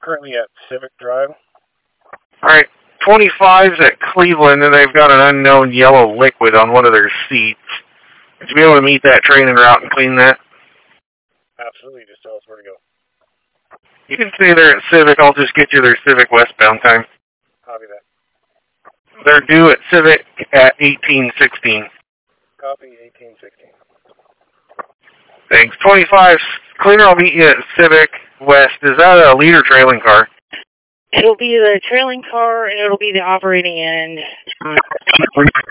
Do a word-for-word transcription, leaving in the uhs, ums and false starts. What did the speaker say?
Currently at Civic Drive. Alright, twenty-five's at Cleveland, and they've got an unknown yellow liquid on one of their seats. Would you be able to meet that train en route and clean that? Absolutely, just tell us where to go. You can stay there at Civic. I'll just get you their Civic westbound time. Copy that. They're due at Civic at eighteen sixteen. Copy, eighteen sixteen. Thanks. twenty-five, cleaner, I'll meet you at Civic West. Is that a lead or trailing car? It'll be the trailing car, and it'll be the operating end.